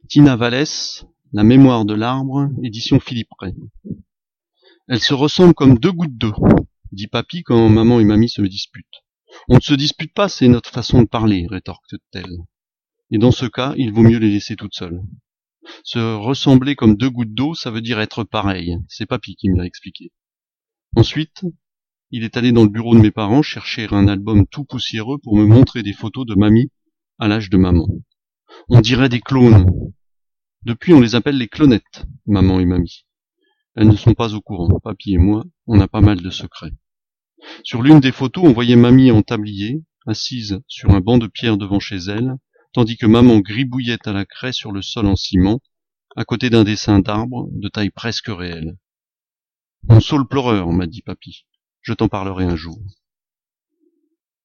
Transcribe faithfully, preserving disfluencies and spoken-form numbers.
Tina Vallès, La mémoire de l'arbre, édition Philippe Ray. Elles se ressemblent comme deux gouttes d'eau, dit papy quand maman et mamie se disputent. On ne se dispute pas, c'est notre façon de parler, rétorque-t-elle. Et dans ce cas, il vaut mieux les laisser toutes seules. Se ressembler comme deux gouttes d'eau, ça veut dire être pareil. C'est papy qui me l'a expliqué. Ensuite, il est allé dans le bureau de mes parents chercher un album tout poussiéreux pour me montrer des photos de mamie à l'âge de maman. On dirait des clones. Depuis, on les appelle les clonettes, maman et mamie. Elles ne sont pas au courant. Papy et moi, on a pas mal de secrets. Sur l'une des photos, on voyait mamie en tablier, assise sur un banc de pierre devant chez elle, tandis que maman gribouillait à la craie sur le sol en ciment, à côté d'un dessin d'arbre de taille presque réelle. Mon saule pleureur, m'a dit papy. Je t'en parlerai un jour.